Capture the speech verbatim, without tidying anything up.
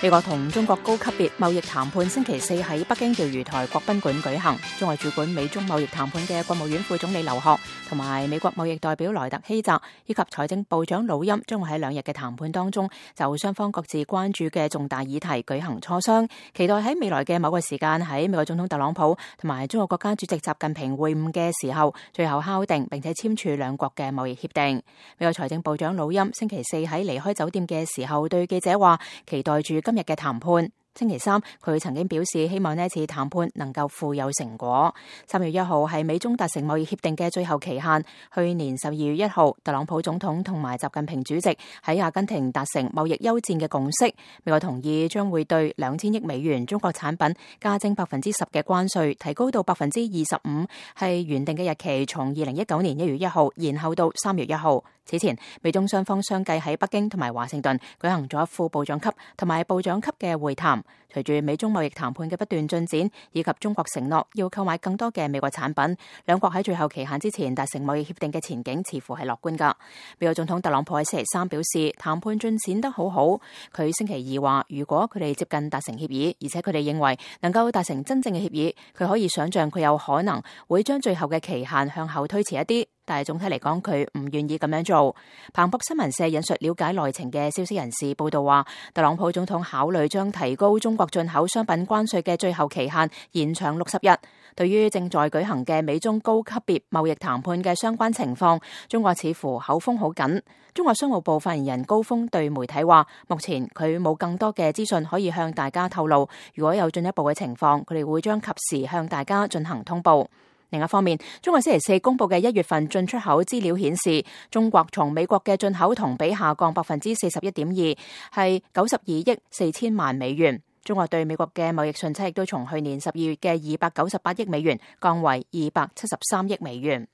美國同中國高級別貿易談判星期四喺北京釣魚台國賓館舉行。中國主管美中貿易談判嘅國務院副總理劉鶴同埋美國貿易代表萊特希澤以及財政部長魯欽將會喺兩日嘅談判當中就雙方各自關注嘅重大議題舉行磋商，期待喺未來嘅某個時間喺美國總統特朗普同埋中國國家主席習近平會晤嘅時候，最後敲定並且簽署兩國嘅貿易協定。美國財政部長魯欽星期四喺離開酒店嘅時候對記者話，期待住今日嘅談判。星期三，佢曾經表示希望呢一次談判能夠富有成果。三月一號係美中達成貿易協定嘅最後期限。去年十二月一號，特朗普總統同埋習近平主席喺阿根廷達成貿易休戰嘅共識。美國同意將會對兩千億美元中國產品加徵百分之十嘅關稅，提高到百分之二十五，係原定嘅日期從二零一九年一月一號延後到三月一號。此前，美中雙方相繼喺北京同埋華盛頓舉行咗副部長級同埋部長級嘅會談。隨住美中貿易談判嘅不斷進展，以及中國承諾要購買更多嘅美國產品，兩國喺最後期限之前達成貿易協定嘅前景似乎係樂觀噶。美國總統特朗普喺星期三表示，談判進展得好好。佢星期二話，如果佢哋接近達成協議，而且佢哋認為能夠達成真正嘅協議，佢可以想象佢有可能會將最後嘅期限向後推遲一啲。但係總體嚟講，佢唔願意咁樣做。彭博新聞社引述了解內情嘅消息人士報道話，特朗普總統考慮將提高中國進口商品關稅嘅最後期限延長六十日。對於正在舉行嘅美中高級別貿易談判嘅相關情況，中國似乎口風好緊。中國商務部發言人高峰對媒體話，目前佢冇更多嘅資訊可以向大家透露，如果有進一步嘅情況，佢哋會將及時向大家進行通報。另一方面，中國星期四公布嘅一月份進出口資料顯示，中國從美國嘅進口同比下降百分之四十一點二，係九十二億四千萬美元。中國對美國嘅貿易順差亦都從去年十二月嘅二百九十八億美元降為二百七十三億美元。